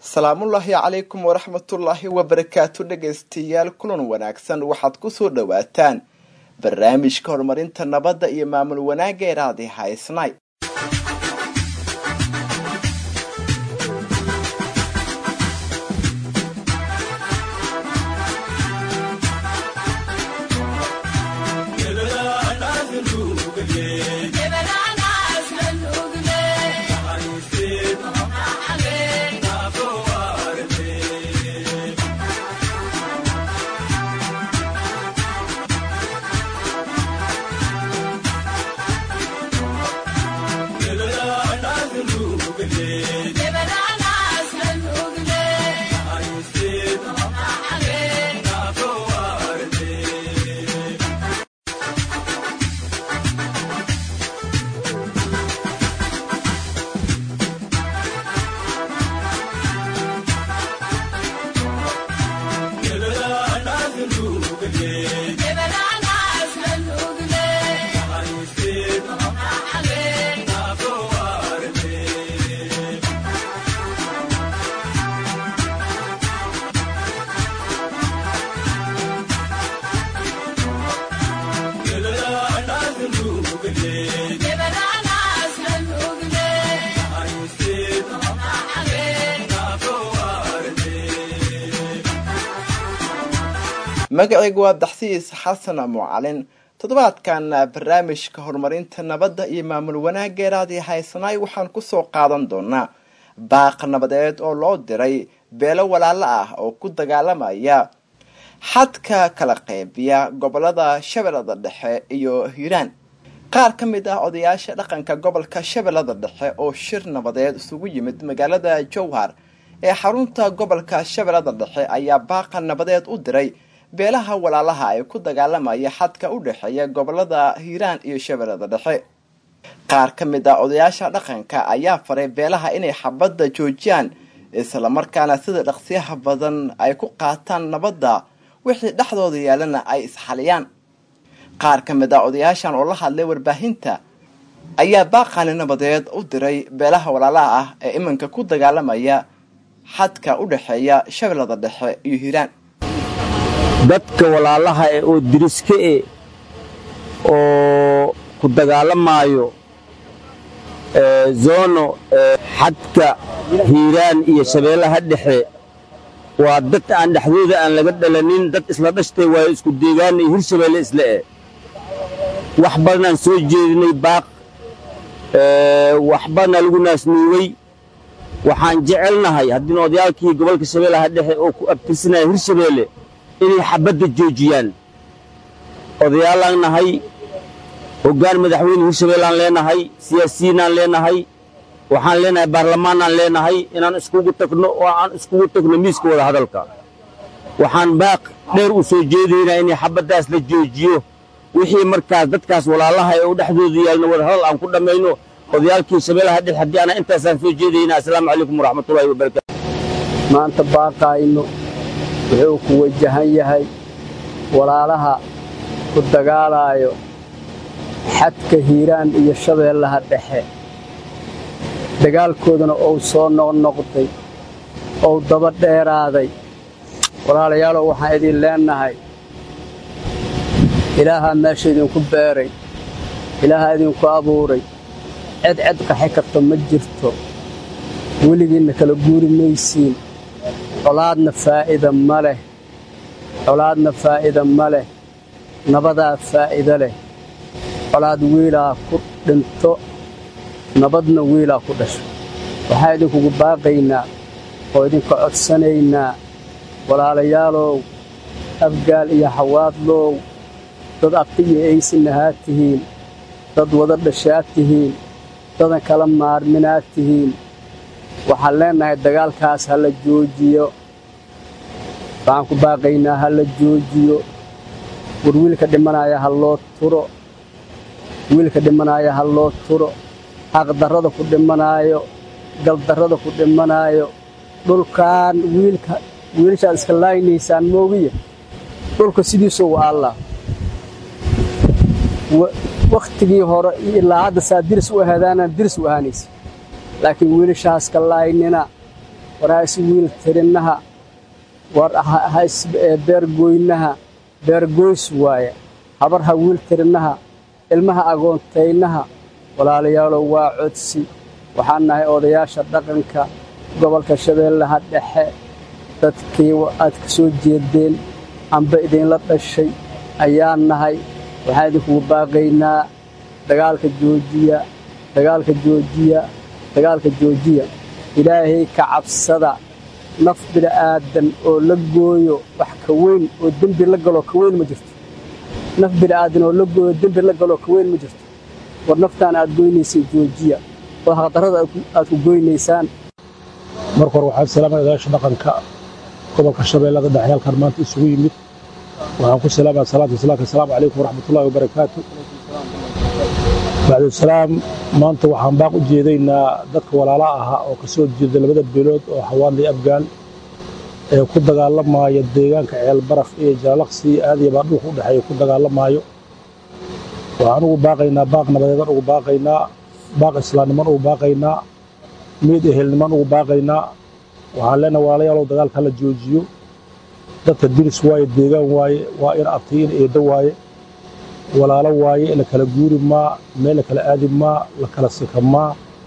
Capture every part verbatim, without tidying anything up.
salaamullaahi calaykum waraxmatullaahi wabarakaatu dhegaystayaal kulan wanaagsan waxaad ku soo dhawaataan barnaamijka horumarinta nabadda iyo maamul wanaagga ee raadi haysnay magacaygu waa Daxsiis Xasan Mucalin toddobaadkan barnaamijka horumarinta nabadda iyo maamul wanaagga ee raadi haysnay waxaan ku soo qaadan doonaa baaq nabadeed oo loo diray beelo walaalo ah oo ku dagaalamaya xadka kala qaybiya gobolada Shabeellada Dhexe iyo Hiiraan qaar ka mid ah odayaasha dhaqanka gobolka Shabeellada Dhexe oo shir nabadeed isugu yimid magaalada Jowhar ee xarunta gobolka Shabeellada Dhexe ayaa baaq nabadeed u diray beelaha walaalaha ay ku dagaalamaya xadka u dhaxeeya gobolada Hiiraan iyo Shabeellada Dhexe qaar ka mid ah odayaasha dhaqanka ayaa faray beelaha inay xabadda joojiyaan isla markaana sida dhaqsiyaha badan ay ku qaataan nabadda wixii dhaxdooda yaalana ay isxaliyaan qaar ka mid ah odayaashan oo la hadlay warbaahinta ayaa baaqan nabadeed u diray beelaha walaalaha ah ee imanka ku dagaalamaya xadka u dhaxeeya Shabeellada Dhexe iyo Hiiraan dadka walaalaha ee oo diriska ee oo ku dagaalamayo ee zoono xadka Hiiraan iyo Shabeellaha Dhexe waa dad aan dhaxdooda aan laga dhalanin dad isla dhashtay waa isku deegaan iyo Hirshabeelle isla ee wax badan soo jeedinay baaq ee wax badan lagu naasnuugay waxaan jecelnahay haddii odayaalkii gobolka Shabeellaha Dhexe oo ku abtirsanay Hirshabeelle inay xabadda joojiyaan odayaalaan nahay hoggaan madaxweyne Hirshabeellaan leenahay siyaasiyiinaan leenahay waxaan leenahay baarlamaanaan leenahay inaan iskugu tagno oo aan iskugu tagno miiska wada hadalka waxaan baaq dheer u soo jeedaynaa inay xabaddaas la joojiyo wixii markaas dadkaas walaalaha ee u dhexdooda yaalna wada hadal aan ku dhammayno odayaalkii Shabeellaha Dhexe haddii aan intaasaan soo jeedaynaa assalaamu calaykum waraxmatullaahi wabarakaatu maanta baaqayno wuxuu ku wajahan yahay walaalaha ku dagaalayo xadka Hiiraan iyo Shabeellaha Dhexe dagaalkoodana oo soo noqnoqday oo daba dheeraaday walaalayaal waxaan idin leenahay ilaaha meesha idinku beeray ilaaha idinku abuuray cid cid qaxi karto ma jirto weligiina kala guuri maysiin colaadna faa'iido ma leh colaadna faa'iido ma leh nabadaa faa'iido leh colaad wiilaa ku dhinto nabadna wiilaa ku dhasho waxaa idinkugu baaqaynaa oo idinka codsanaynaa walaalayaalow afgaal iyo xawaadlow dad abti iyo aysinnahaad tihiin dad wada dhashaad tihiin dadan kala maarminaad tihiin waxaan leenahay dagaalkaas ha la joojiyo waxaan ku baaqaynaa ha la joojiyo war wiilka dhimanaya ha loo turo wiilka dhimanaya ha loo turo xaqdarrada ku dhimanaayo galdarrada ku dhimanaayo dhulkaan wiilka wiilashaad iska laaynaysaan moogiya dhulka sidiisuu waa allah waqtigii hore ilaa hadda saa diris u ahaadaanaan diris u ahaanaysa laakiin wiilashaas ka laaynina waraasi wiil tirinaha war beergoynaha beergoys waaye habar ha wiil tirinaha ilmaha agoontaynaha walaalayaalow waa codsi waxaan nahay odayaasha dhaqanka gobolka Shabeellaha Dhexe dadkii aad ka soo jeedeen amba idinla dhashay ayaan nahay waxaan idinku baaqaynaa dagaalka joojiya dagaalka joojiya dagaalka joojiya ilaahay ka cabsada naf bini'aadan oo la gooyo wax ka weyn oo dambi la galo ka weyn ma jirto naf bini'aadan oo la gooyo dambi la galo ka weyn ma jirto war naftaan aad goynaysay joojiya oo xaqdarrada aad ku goynaysaan marka hore waxaan salaamayaa odayaasha dhaqanka gobolka Shabeellaha Dhexe halkan maanta isugu yimid waxaan ku salaamayaa salaatu salaatu assalaamu calaykum waraxmatullaahi wabarakaatu bacda salaam maanta waxaan baaq u jeedaynaa dadka walaalaha ah oo ka soo jeeda labada beelood oo Xawaadley Afgaan ee ku dagaalamaya deegaanka Ceel Baraf iyo Jaalaqsi aad iyo baad dhulka u dhaxeeya ku dagaalamaayo waxaan ugu baaqaynaa baaq nabadeed ugu baaqaynaa baaq islaamnimo ugu baaqaynaa mid ehelnimo ugu baaqaynaa waxaan leenahay walaalayaal dagaalka la joojiyo dadka diris waaye deegaan waaye waa in abtiin eedo waaye walaalo waaye la kala guuri ma meel kala aadi ma la kala sikama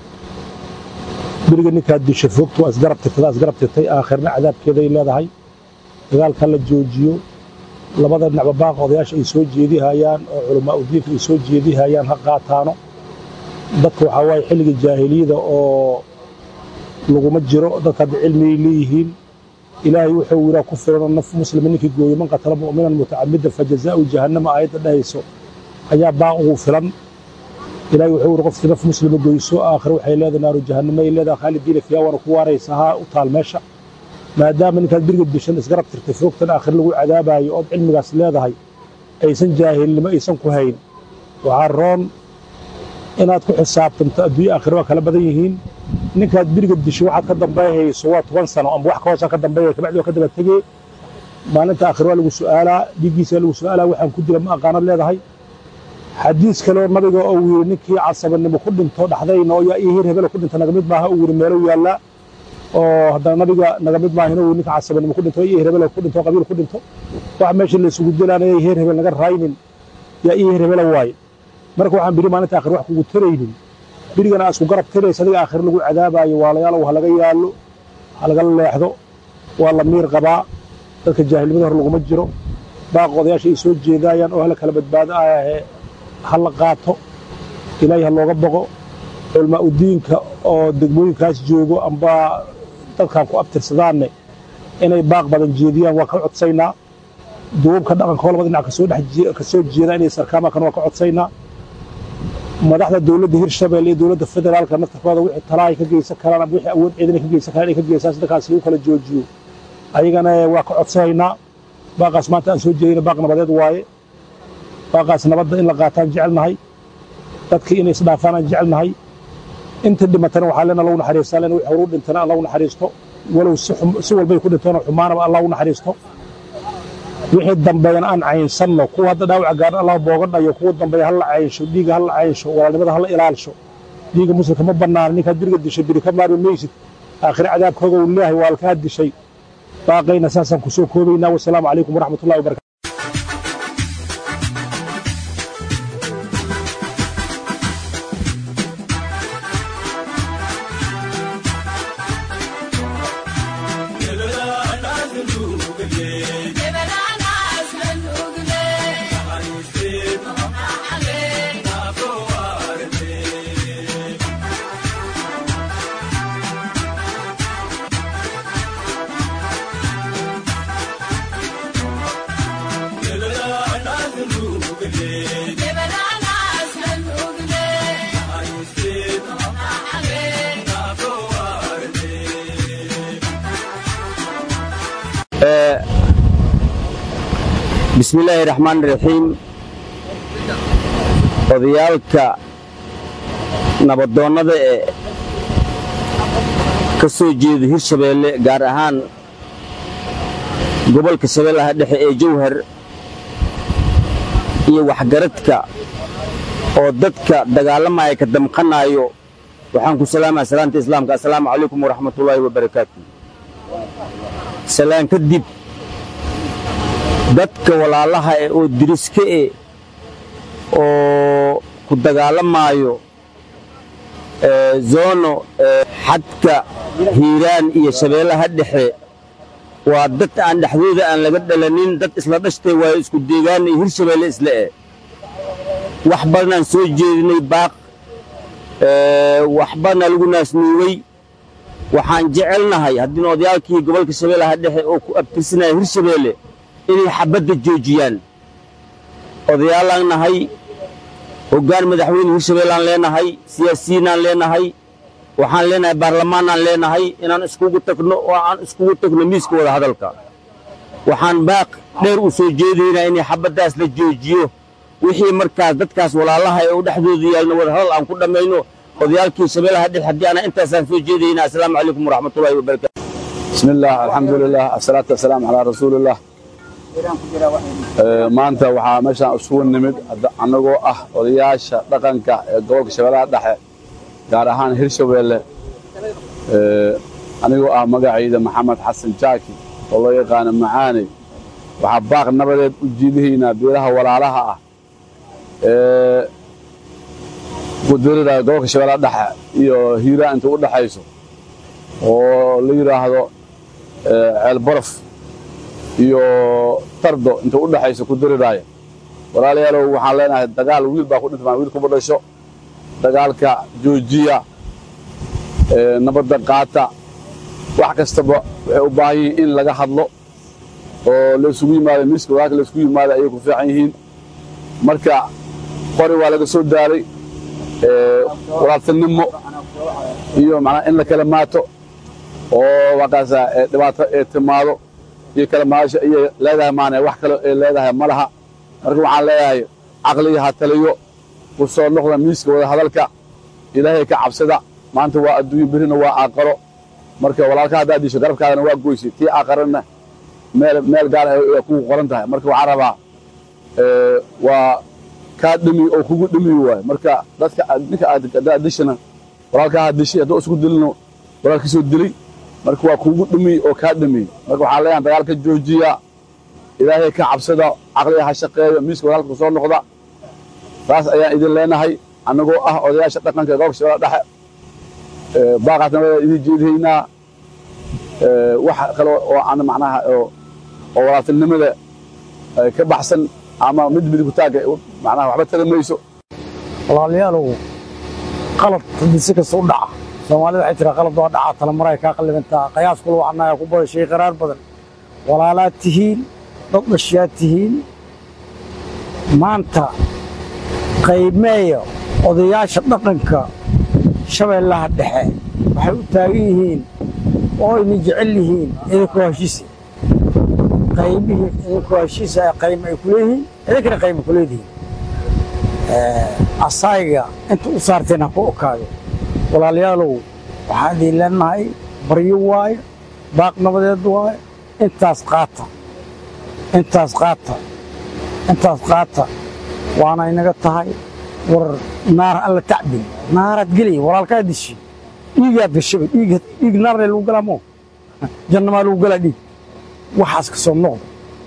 biriga ninka disha fogto asgarab tirtada asgarab tirtay aakhirna cadaabkeeda ay leedahay dagaalka la joojiyo labada dhinac baaq odayaasha ay soo jeediyayaan oo culamaa u diinka ay soo jeediyayaan ha qaataano dadka waxa way xilliga jaahiliyada oo laguma jiro dadka cilmi leeyihiin ilaahay wuxuu yiraahdo ku filan naf muslimiinka gooyo man qatala mu'minan muta'ammidan fajazaa'u jahannama ayada dhayso ayaa baaq ugu filan ilaahay wuxuu yiraahdo qof naf muslima gooyso aakhir waxay leedahay naaru jahannama ay leedahay khaalidiina fiiha wa ku waaraysaha u taal meesha maadaama ninka birga bishan isgarab tirtay foogtan aakhir lagu cadaabayo oo cilmigaas leedahay aysan jaahilnimo aysan ku hayn waxa roon inaad ku xisaabtanto adduunyo aakhir waa kala badan yihiin ninkaad biriga disho waxaad ka dambeeyayso waa toban sano ama wax ka hoos ka dambeeyay kabacdi ka daba tagay maalinta aakhir waa lagu su'aalaa dhigiisa lagu su'aalaa waxaan ku jira ma aqaanad leedahay xadiis kale oo nabiga oo yiri ninkii casabanimo ku dhinto dhaxdayna oo yaa ihir hebel ku dhinto naga mid maaha uu yiri meelo yaala oo hadana nabiga naga mid maaha inuu ninka casabanimo ku dhinto ihir hebel ku dhinto qabiil ku dhinto wax meesha la isugu dilaanay ihir hebel naga raaynin yaa ihir hebel waay marka waxaan biri maalinta aakhir wax kugu taraynin birigana asku garab tiraysa adiga aakhir lagu cadaabayo walaalayaal wax laga yaalo wax laga leexdo waa la miir qabaa dadka jaahilnimada hor laguma jiro baaq odayaasha ay soo jeedayaan oo hala kala badbaado ah hal qaato ilaahay looga boqo culmaa u diinka oo degmooyinkaas joogo amba dadkan ku abtirsadaan inay baaq badan jeediyaan waa ka codsaynaa duubka dhaqanka labada dhinac ka soo dhex ka soo jeeda inay sarkaama kan waa ka codsaynaa madaxda dawladda Hirshabeelle iyo dawladda federaalka naftarkooda wixii talaay ka geysan karaan wixii awood ciidan ka geysan karaan ka geysan dadkaas uu kala joojiyo ayagana waa ka codsaynaa baaqas maanta aan soo jeedina baaq nabadeed waaye baaqas nabadda in la qaataan jecelnahay dadkii inay isdhaafaan jecelnahay inta dhimatana waxaa leena lagu naxariistaa leena wixii horu dhintana Allah u naxariisto walow si walba ku dhintoona xumaanaba Allah u naxariisto wixii dambeeyana aan caynsanno kuwa hadda dhaawac gaar Allah boogan dhayo kuwa dambeeya hal caynsho dhiiga hal caynsho walaalnimada hal ilaalisho dhiiga muslimka ma bannaan ninka diriga dishay biri ka maari maysid aakhir cadaabkooda uu leeyahay walka dishay baaqayna saasan ku soo koobayna wassalaamu calaykum waraxmatullaahi wabarakaatuh بسم الله الرحمن الرحيم odayaalka nabadoonnada ee ka soo jeeda Hirshabeelle gaar ahaan gobolka Shabeellaha Dhexe ee Jowhar iyo waxgaradka oo dadka dagaalamaya ka damqanayo waxaan ku salaamayaa salaanta islaamka assalaamu calaykum waraxmatullaahi wabarakaatuh salaan kadib dadka walaalaha ee oo diriska e oo ku dagaalamaayo zoono xadka hiiraan iyo shabeellaha dhexe waa dad aan dhexdooda aan laga dhalanin dad isla dhashtay waayo isku deegaan iyo hirshabeelle isla eh wax badanaan soo jeedinay baaq wax badana lagu naasnuugay waxaan jecelnahay haddii odayaalkii gobolka shabeellaha dhexe oo ku abtirsanaya hirshabeelle inay xabadda joojiyaan odayaalaan nahay hoggaan madaxweyne hirshabeellaan leenahay siyaasiyiinaan leenahay waxaan leenahay baarlamaanaan leenahay inaan iskugu tagno oo aan iskugu tagno miiska wada hadalka waxaan baaq dheer u soo jeedaynaa inay xabaddaas la joojiyo wixii markaas dadkaas walaalaha ee u dhexdooda yaalno wada hadal aan ku dhammayno odayaalkii shabeellaha dhexe haddii ana intaasaan soo jeedaynaa assalaamu calaykum waraxmatullaahi wabarakaatu بسم الله الحمد لله الصلاة والسلام على رسول الله maanta waxaa meeshaan isugu nimid annagoo ah odayaasha dhaqanka ee gobolka shabeellaha dhexe gaar ahaan hirshabeelle anigoo ah magacayda maxamed xasan jaaki oo loo yaqaano macaane waxaa baaq nabadeed u jiidahaynaa beelaha walaalaha ah ee ku diriraya gobolka shabeellaha dhexe iyo hiiraan inta u dhexayso oo la yidhaahdo ceelborof iyo tardo inta u dhaxayso ku diriraya walaalayaalow waxaan leenahay dagaal wiil baa ku dhintay wiil kuma dhasho dagaalka joojiya nabadda qaata wax kastaba waxay u baahan yihiin in laga hadlo oo la isugu yimaado miiska walaalka la isugu yimaado ayay ku fiican yihiin marka qori waa laga soo daaray walaaltinimo iyo macnaha in la kala maato oo waqaasa dhibaato ee timaado iyo kala maasho iyo leedahay maana wax kale ee leedahay malaha marka waxaan leeyahay aqliga ha taliyo ku soo noqda miiska wada hadalka ilaahay ka cabsada maanta waa adduunyo birina waa aqaro marka walaalka hadda disho garabkaadana waa goysay tii aqarana meel meel gaar ah ay ku qoran tahay marka waxaan rabaa ee waa ka dhimi oo kugu dhimi waay marka dadka ninka aad dishana walaalka aad dishay hadoo isku dilno walaalka soo dilay marka waa kugu dhimi oo ka dhimi marka waxaan leeyahay dagaalka joojiya ilaahay ka cabsada aqliga ha shaqeeyo miiska walaalka ku soo noqda taas ayaan idin leenahay anagoo ah odayaasha dhaqanka gobolka shabeellaha dhexe ee baaqaasna waa idin jeedinaynaa ee wax kale oo aan macnaha oo walaaltinimada ka baxsan ama mid mid ku taaga macnaha waxba taramayso walaalayaalow qalad hadii si kasta u dhaca Soomaalida waxay tiraa qalad waa dhaca tala maray ka qalbantaa qiyaas kul waxna ku baro shay qaraar badan walaalaad tihiin dad dhashiyaad tihiin maanta qaymeeyo odayaasha dhaqanka shabeellaha dhexe waxay u taagan yihiin oo ay jecel yihiin idinku heshiis qaybihii idinku heshiis ay qayb ay ku leeyihiin idinkana qayb ku leeyihiin ee asayga inta u saarteen ku okaado walaalayaalow waxaan idin leenahay baryo waay baaq nabadeed waay intaas qaata intaas qaata intaas qaata waana inaga tahay war naar alla tacbin naarad gali walaalka dishi dhiiga gashay dhiiga dhiig naar lagu galamo jannama lagu galadhi waxaas ka soo noqdo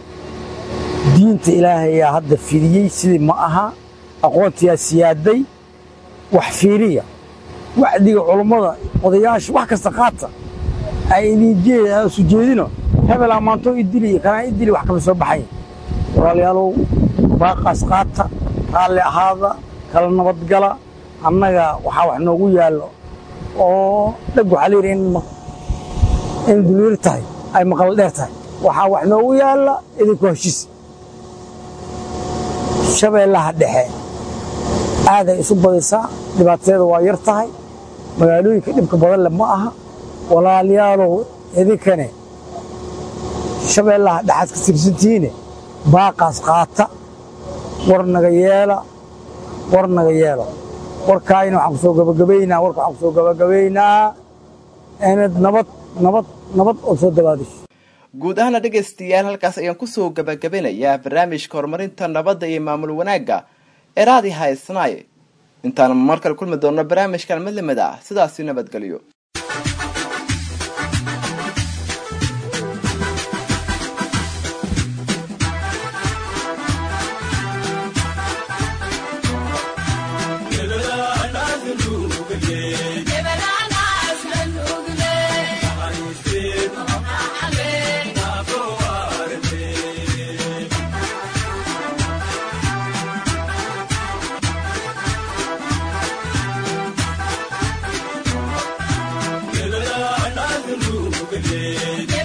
diinta ilaahay ayaa hadda fiiriyay sidii ma aha aqoontiya siyaaday wax fiiriya wacdiga culimada odayaasha wax kasta qaata ay idin jeedaa soo jeedino hebel amaanto idili kana idili wax kala soo baxay walaalayaalow baaqas qaata qaali ahaada kala nabad gala annaga waxa wax noogu yaalo oo dhag waxa leeyahay in in dulir tahay ay maqal dheer tahay waxa wax noogu yaala idinku heshiis shabeellaha dhexe aad ay isu badaysaa dhibaatada waa yar tahay magaalooyinka dhibka badan leh ma aha walaalayaalow idinkane shabeellaha dhexe ka tirsantihiin baaqas qaata warnaga yeela warnaga yeela warkaayna waxaan ku soo gabagabaynaa warka waxaan ku soo gabagabaynaa inad nabad nabad nabad oo soo dabaadisho guud ahaan dhegeystayaal halkaas ayaan ku soo gabagabinayaa barnaamijka horumarinta nabadda iyo maamul wanaagga ee raadi haysanaay intaan markale kulmi doono barnaamijkan mid lamid ah sidaas nabadgelyo وليد